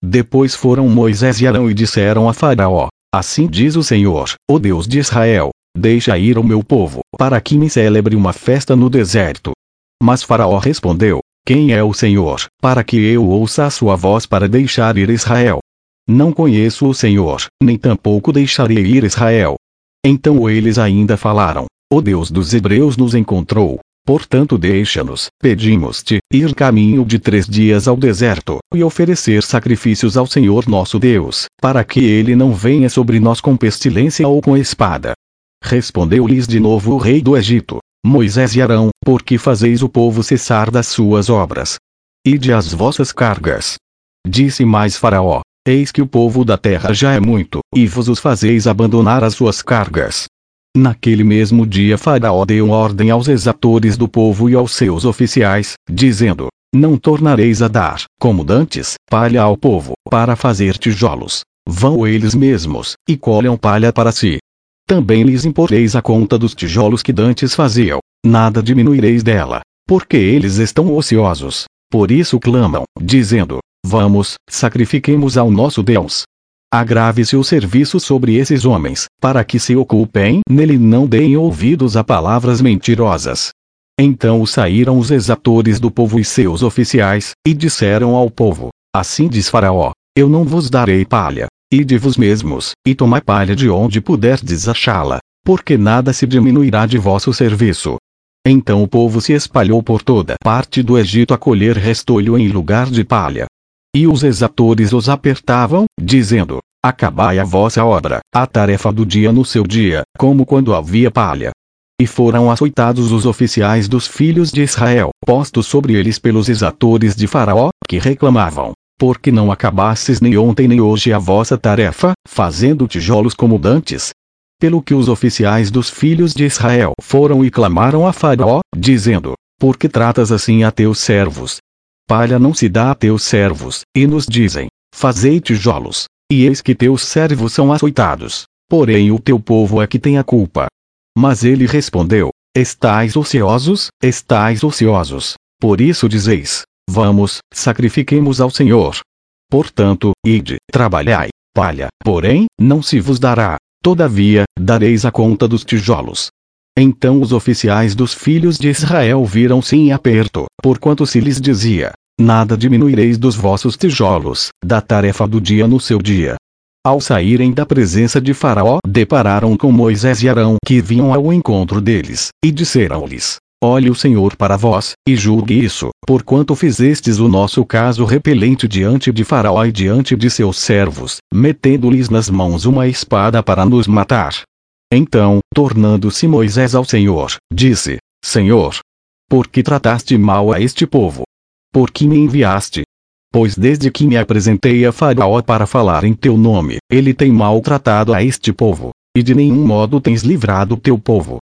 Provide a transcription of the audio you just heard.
Depois foram Moisés e Arão e disseram a Faraó: Assim diz o Senhor, o Deus de Israel: Deixa ir o meu povo, para que me celebre uma festa no deserto. Mas Faraó respondeu: Quem é o Senhor, para que eu ouça a sua voz para deixar ir Israel? Não conheço o Senhor, nem tampouco deixarei ir Israel. Então eles ainda falaram: O Deus dos Hebreus nos encontrou. Portanto deixa-nos, pedimos-te, ir caminho de 3 dias ao deserto, e oferecer sacrifícios ao Senhor nosso Deus, para que ele não venha sobre nós com pestilência ou com espada. Respondeu-lhes de novo o rei do Egito: Moisés e Arão, por que fazeis o povo cessar das suas obras? Ide às vossas cargas. Disse mais Faraó: Eis que o povo da terra já é muito, e vos os fazeis abandonar as suas cargas. Naquele mesmo dia Faraó deu ordem aos exatores do povo e aos seus oficiais, dizendo: Não tornareis a dar, como dantes, palha ao povo, para fazer tijolos. Vão eles mesmos, e colham palha para si. Também lhes imporeis a conta dos tijolos que dantes faziam, nada diminuireis dela, porque eles estão ociosos. Por isso clamam, dizendo: Vamos, sacrifiquemos ao nosso Deus. Agrave-se o serviço sobre esses homens, para que se ocupem nele e não deem ouvidos a palavras mentirosas. Então saíram os exatores do povo e seus oficiais, e disseram ao povo: Assim diz Faraó: Eu não vos darei palha. Ide vos mesmos, e tomai palha de onde puderdes achá-la, porque nada se diminuirá de vosso serviço. Então o povo se espalhou por toda parte do Egito a colher restolho em lugar de palha. E os exatores os apertavam, dizendo: Acabai a vossa obra, a tarefa do dia no seu dia, como quando havia palha. E foram açoitados os oficiais dos filhos de Israel, postos sobre eles pelos exatores de Faraó, que reclamavam: Porque não acabastes nem ontem nem hoje a vossa tarefa, fazendo tijolos como dantes? Pelo que os oficiais dos filhos de Israel foram e clamaram a Faraó, dizendo: Por que tratas assim a teus servos? Palha não se dá a teus servos, e nos dizem: Fazei tijolos. E eis que teus servos são açoitados, porém o teu povo é que tem a culpa. Mas ele respondeu: Estais ociosos, por isso dizeis: Vamos, sacrifiquemos ao Senhor. Portanto, ide, trabalhai, palha, porém, não se vos dará, todavia, dareis a conta dos tijolos. Então os oficiais dos filhos de Israel viram-se em aperto, porquanto se lhes dizia: Nada diminuireis dos vossos tijolos, da tarefa do dia no seu dia. Ao saírem da presença de Faraó, depararam com Moisés e Arão, que vinham ao encontro deles, e disseram-lhes: Olhe o Senhor para vós, e julgue isso, porquanto fizestes o nosso caso repelente diante de Faraó e diante de seus servos, metendo-lhes nas mãos uma espada para nos matar. Então, tornando-se Moisés ao Senhor, disse: Senhor, por que trataste mal a este povo? Por que me enviaste? Pois desde que me apresentei a Faraó para falar em teu nome, ele tem maltratado a este povo, e de nenhum modo tens livrado teu povo.